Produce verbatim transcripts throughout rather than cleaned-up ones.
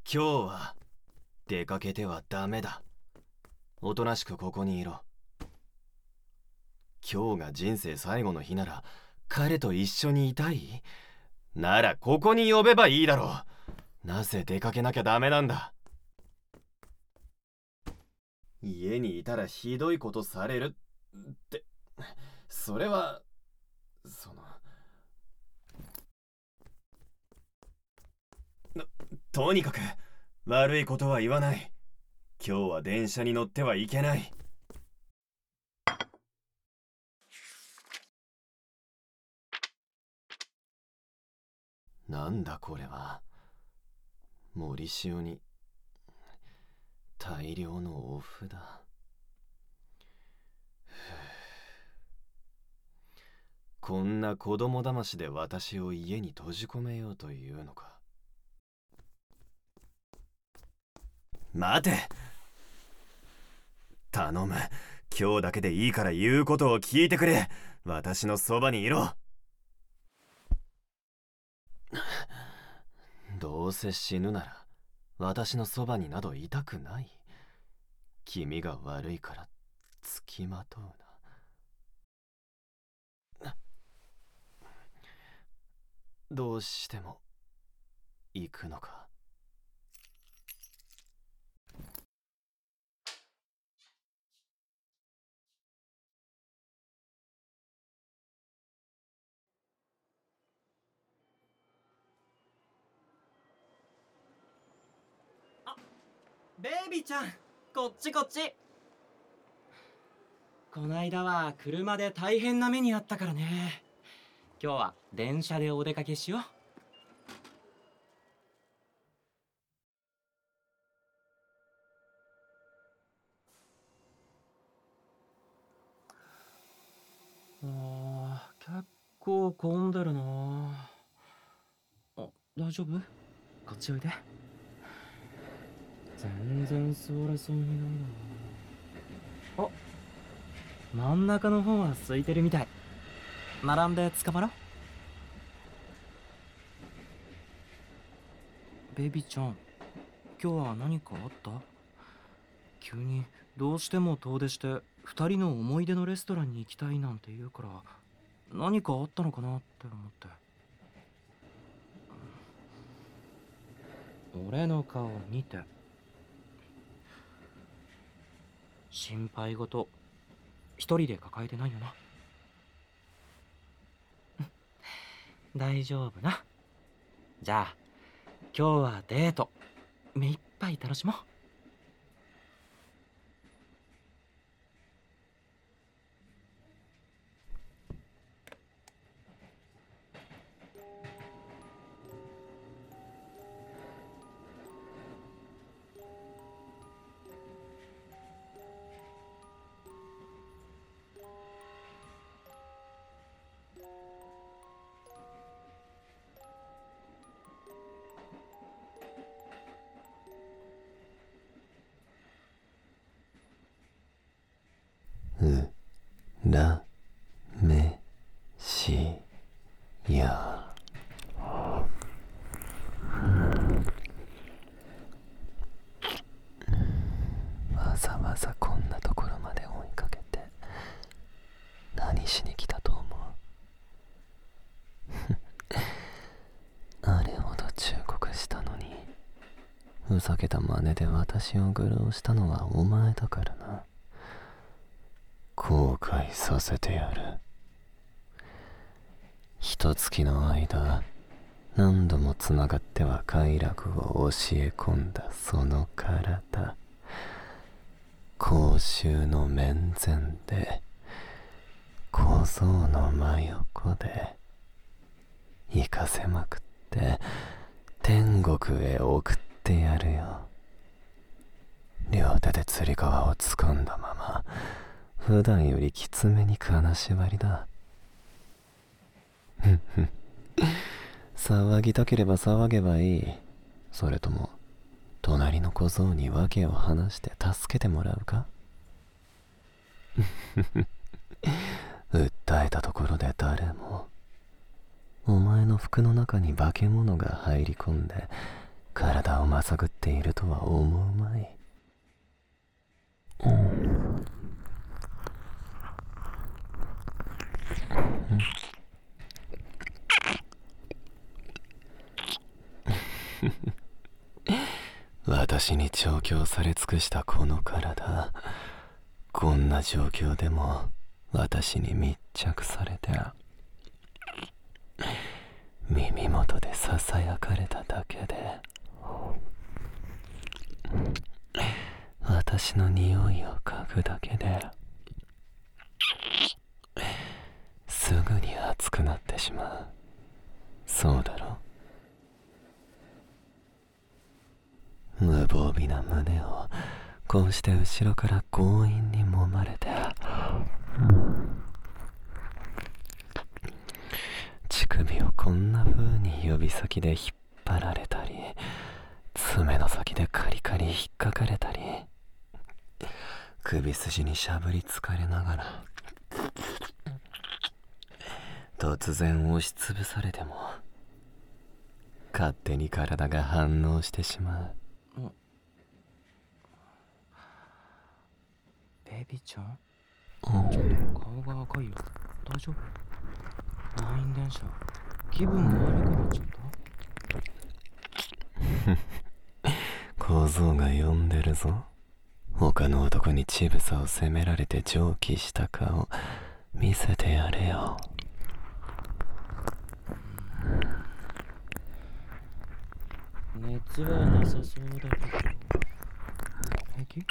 今日は出かけてはダメだ。おとなしくここにいろ。今日が人生最後の日なら彼と一緒にいたい？ならここに呼べばいいだろう。なぜ出かけなきゃダメなんだ。家にいたらひどいことされるって、それはそのと、とにかく悪いことは言わない。今日は電車に乗ってはいけない。なんだこれは。森塩に大量のお札。こんな子供騙しで私を家に閉じ込めようというのか。待て。頼む。今日だけでいいから言うことを聞いてくれ。私のそばにいろ。どうせ死ぬなら私のそばになどいたくない。君が悪いからつきまとうな。どうしても行くのか。 ベイビーちゃん、こっちこっち。こないだは車で大変な目にあったからね。今日は電車でお出かけしよう。あー、結構混んでるな。あ、大丈夫？こっちおいで。全然座れそうにないな。あ、真ん中の方は空いてるみたい。並んで捕まろう。ベイビーちゃん、今日は何かあった？急にどうしても遠出して二人の思い出のレストランに行きたいなんて言うから、何かあったのかなって思って。俺の顔見て。心配事一人で抱えてないよな。大丈夫な。じゃあ今日はデート目いっぱい楽しもう。 うらめしや。わざわざこんなところまで追いかけて何しに来たと思う？あれほど忠告したのに、ふざけた真似で私を愚弄したのはお前だからな。後悔させてやる。一月の間何度もつながっては快楽を教え込んだその体、公衆の面前で小僧の真横で行かせまくって天国へ送ってやるよ。両手でつり革を掴んだまま普段よりきつめに金縛りだ。ふんふん。騒ぎたければ騒げばいい。それとも隣の小僧に訳を話して助けてもらうか？訴えたところで誰も。お前の服の中に化け物が入り込んで体をまさぐっているとは思うまい。うん。私に調教され尽くしたこの体、こんな状況でも私に密着されて、耳元でささやかれただけで私の匂いを嗅ぐだけですぐに熱くなってしまう。そうだろ。無防備な胸をこうして後ろから強引に揉まれて、乳首をこんな風に指先で引っ張られたり、爪の先でカリカリ引っかかれたり、首筋にしゃぶりつかれながら突然押しつぶされても勝手に体が反応してしまう。 ベビーちゃん、 うん、 ちょっと顔が赤いよ。大丈夫？満員電車、気分が悪くなっちゃった？ 小僧が呼んでるぞ。他の男に乳房を責められて蒸気した顔見せてやれよ。 熱はなさそうだけど、平気？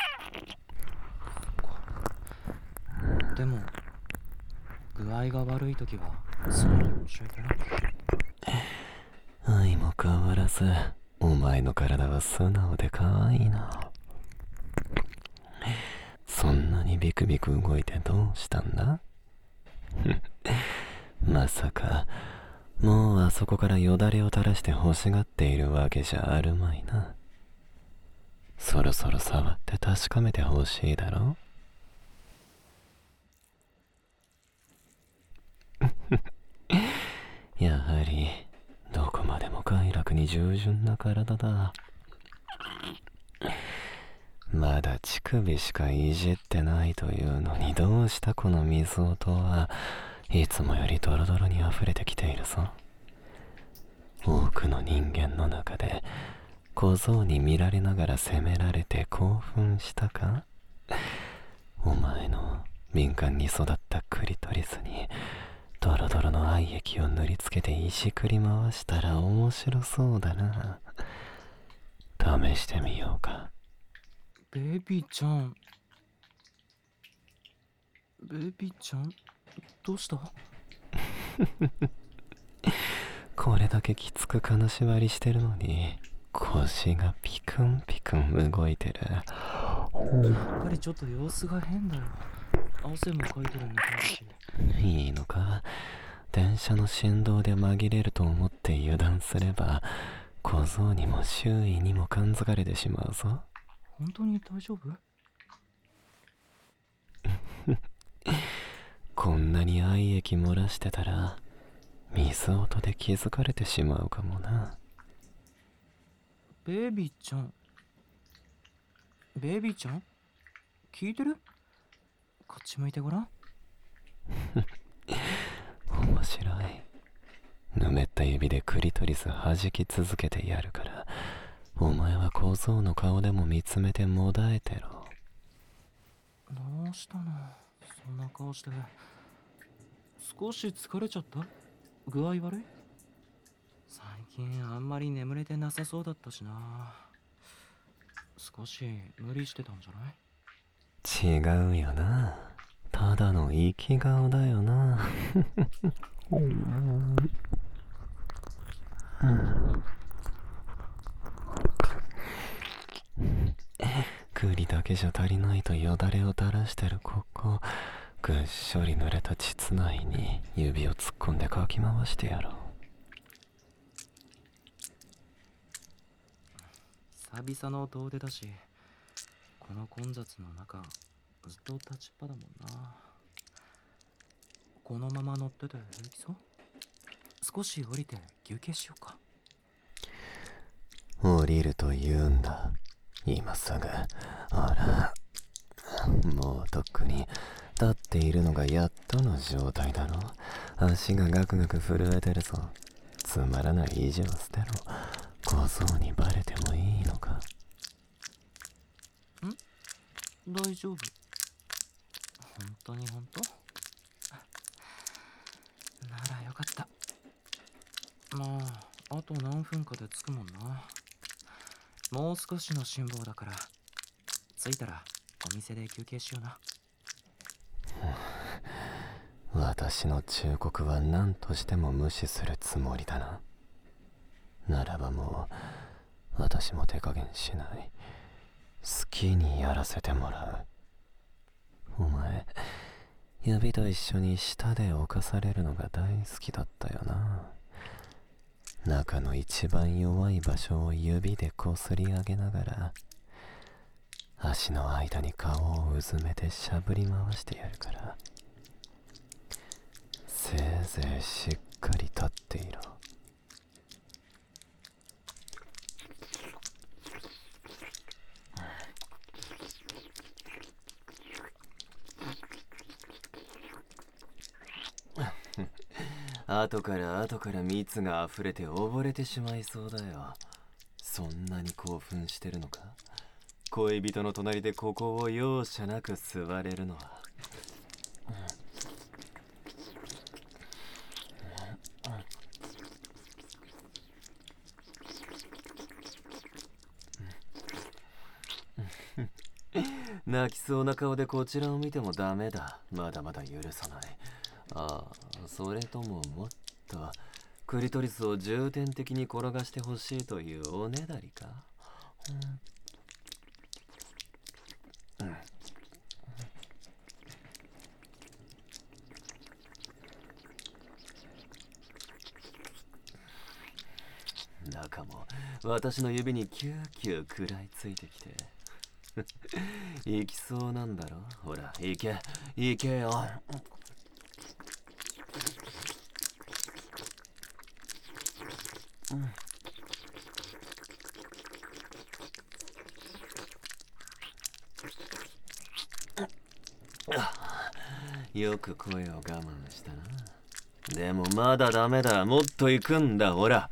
でも具合が悪い時はすぐに教えてな。 愛も変わらずお前の体は素直で可愛いな。そんなにビクビク動いてどうしたんだ？まさかもうあそこからよだれを垂らして欲しがっているわけじゃあるまいな。そろそろ触って確かめてほしいだろ。やはりどこまでも快楽に従順な体だ。まだ乳首しかいじってないというのに、どうしたこの水音はいつもよりドロドロに溢れてきているぞ。多くの人間の中で小僧に見られながら責められて興奮したか？お前の敏感に育ったクリトリスにドロドロの愛液を塗りつけていじくり回したら面白そうだな。試してみようか。 ベビーちゃん、ベビーちゃん、どうした？ これだけきつく金縛りしてるのに腰がピクンピクン動いてる。 やっぱりちょっと様子が変だよ。汗もかいてるみたいだし。 いいのか？電車の振動で紛れると思って油断すれば小僧にも周囲にも感づかれてしまうぞ。 本当に大丈夫？ こんなに愛液漏らしてたら水音で気づかれてしまうかもな。 ベビーちゃん、ベビーちゃん、聞いてる？こっち向いてごらん。 面白い。ぬめった指でクリトリス弾き続けてやるから、お前は小僧の顔でも見つめてもだえてろ。 どうしたの？そんな顔して。少し疲れちゃった？具合悪い？最近あんまり眠れてなさそうだったしな。少し無理してたんじゃない？ 違うよな。ただの生き顔だよな。栗だけじゃ足りないとよだれを垂らしてるここ、ぐっしょり濡れた膣内に指を突っ込んでかき回してやろう。 久々の遠出だし、この混雑の中ずっと立ちっぱだもんな。このまま乗ってて平気そう？少し降りて休憩しようか。 降りると言うんだ。今すぐ。あら、もうとっくに立っているのがやっとの状態だろ。足がガクガク震えてるぞ。つまらない意地を捨てろ。小僧にバレてもいいのか。 ん？大丈夫？本当に本当？ならよかった。まあ、あと何分かで着くもんな。もう少しの辛抱だから、着いたらお店で休憩しような。 私の忠告は何としても無視するつもりだな。ならばもう私も手加減しない。好きにやらせてもらう。お前、指と一緒に舌で侵されるのが大好きだったよな。中の一番弱い場所を指でこすり上げながら、足の間に顔をうずめてしゃぶり回してやるから、せいぜいしっかり立っていろ。後から後から蜜が溢れて溺れてしまいそうだよ。そんなに興奮してるのか？恋人の隣でここを容赦なく座れるのは。泣きそうな顔でこちらを見てもダメだ。まだまだ許さない。ああ、それとももっとクリトリスを重点的に転がしてほしいというおねだりか？うん、うん、中も私の指にキューキュー食らいついてきて行きそうなんだろ。ほら行け行けよ。うん、よく声を我慢したな。でもまだダメだ。もっと行くんだ。ほら。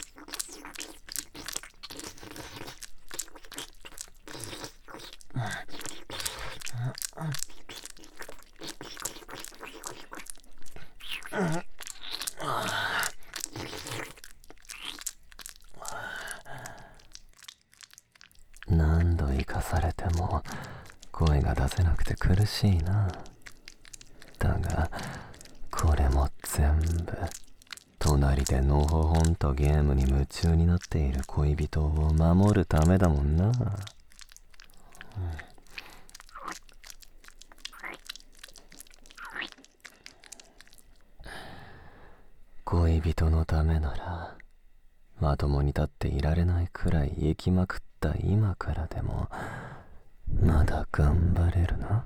何度生かされても声が出せなくて苦しいな。だがこれも全部隣でのほほんとゲームに夢中になっている恋人を守るためだもんな。うん、恋人のためならまともに立っていられないくらい生きまくった今からでもまだ頑張れるな。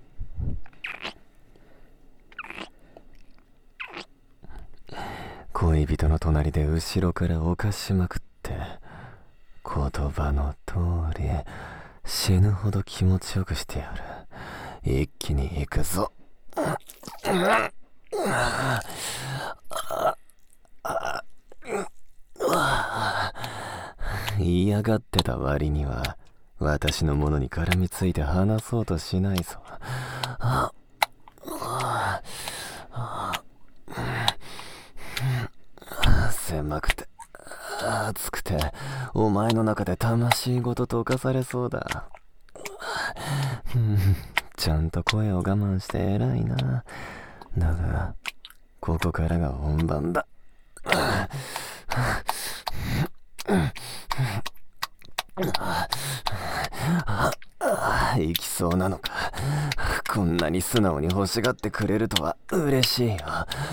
恋人の隣で後ろから犯しまくって言葉の通り死ぬほど気持ちよくしてやる。一気に行くぞ。嫌がってた割には私のものに絡みついて離そうとしないぞ。狭くて暑くてお前の中で魂ごと溶かされそうだ。ちゃんと声を我慢して偉いな。だがここからが本番だ。行きそうなのか。こんなに素直に欲しがってくれるとは嬉しいよ。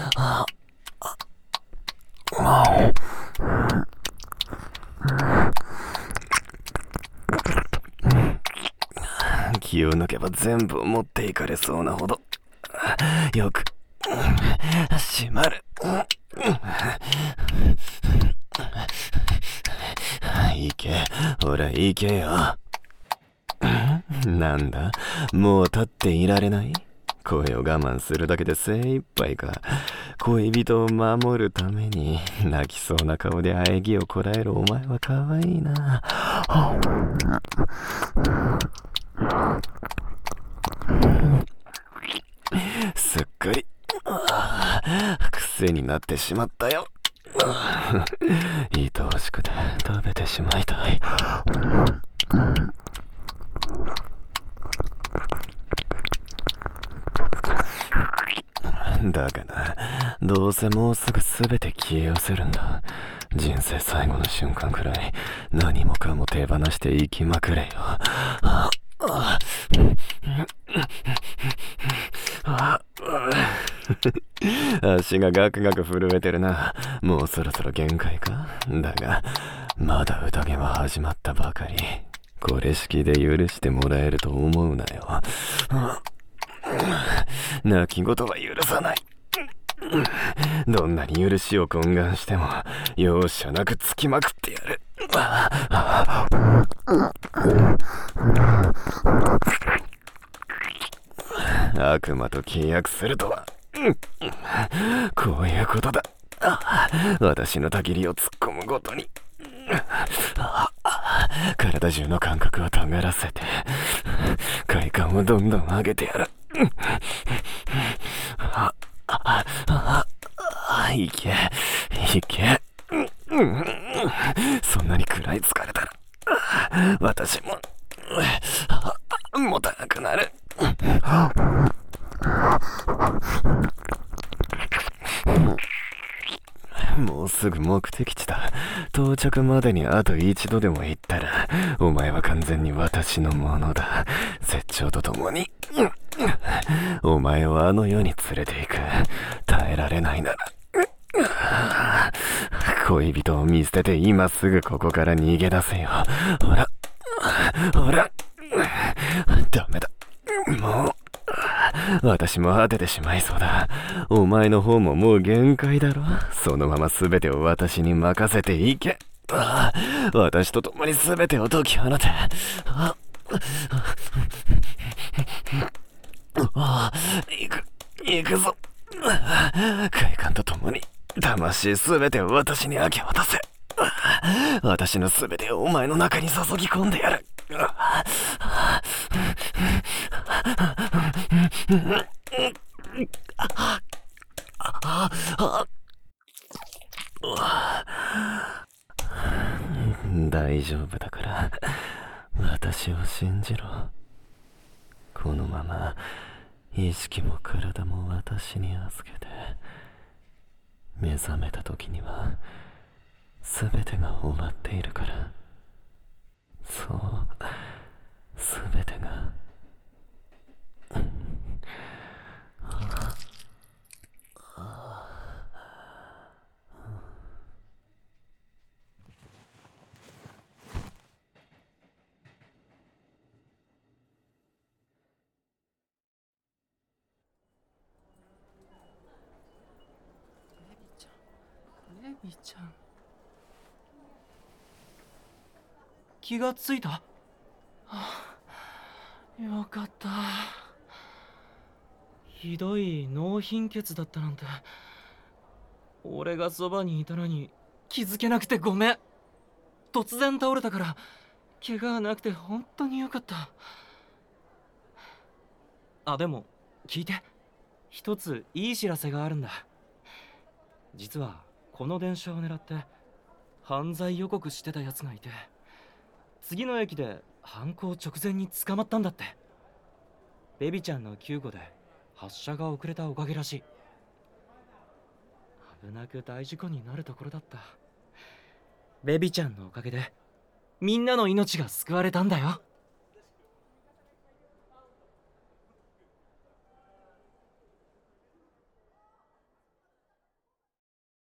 気を抜けば全部を持っていかれそうなほどよく締まる。息ほら行けよ。なんだ、もう立っていられない？声を我慢するだけで精一杯か。恋人を守るために泣きそうな顔で喘ぎをこらえるお前は可愛いな。すっかり癖になってしまったよ。愛おしくて食べてしまいたい。だがな、どうせもうすぐ全て消え失せるんだ。人生最後の瞬間くらい何もかも手放して生きまくれよ。あああ足がガクガク震えてるな。もうそろそろ限界か。だがまだ宴は始まったばかり。これ式で許してもらえると思うなよ。泣き言は許さない。どんなに許しを懇願しても容赦なくつきまくってやる。悪魔と契約するとはこういうことだ。私のたきりを突っ込むごとに体中の感覚をためらせて快感をどんどん上げてやる。ああああいけいけ。そんなに食らいつかれたら私も持たなくなる。もうすぐ目的地だ。到着までにあと一度でも行ったらお前は完全に私のものだ。絶頂とともにお前をあの世に連れて行く。耐えられないなら恋人を見捨てて今すぐここから逃げ出せよ。ほらほら、ダメだ。もう私も果ててしまいそうだ。お前の方ももう限界だろ。そのまま全てを私に任せていけ。私と共に全てを解き放て。行く行くぞ。快感と共に魂全てを私に明け渡せ。私の全てをお前の中に注ぎ込んでやる。大丈夫だから私を信じろ。このまま意識も体も私に預けて、目覚めた時には全てが終わっているから。そう、全てが。 レビちゃん、気がついた。はあ、よかった。ひどい脳貧血だったなんて。俺がそばにいたのに気づけなくてごめん。突然倒れたから怪我がなくて本当によかった。あ、でも聞いて、一ついい知らせがあるんだ。実はこの電車を狙って犯罪予告してたやつがいて、次の駅で犯行直前に捕まったんだって。ベビちゃんの救護で発車が遅れたおかげらしい。危なく大事故になるところだった。ベビちゃんのおかげでみんなの命が救われたんだよ。